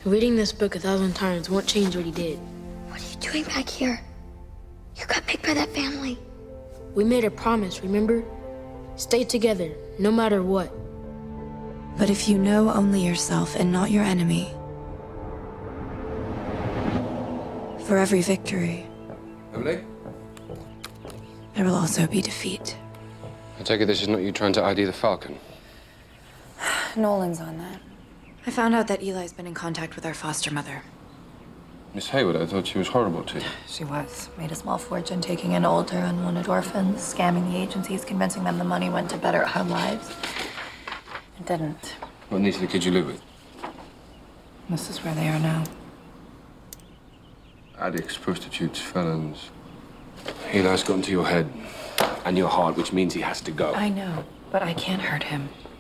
Reading this book 1,000 times won't change what he did. What are you doing back here? You got picked by that family. We made a promise, remember? Stay together, no matter what. But if you know only yourself and not your enemy, for every victory, Emily? there will also be defeat. I take it this is not you trying to ID the Falcon? Nolan's on that. I found out that Eli's been in contact with our foster mother. Miss Hayward, I thought she was horrible to you. She was. Made a small fortune taking in older, unwanted orphans, scamming the agencies, convincing them the money went to better our lives. It didn't. What needs the kid you live with? This is where they are now. Addicts, prostitutes, felons. Eli's got into your head and your heart, which means he has to go. I know, but I can't hurt him.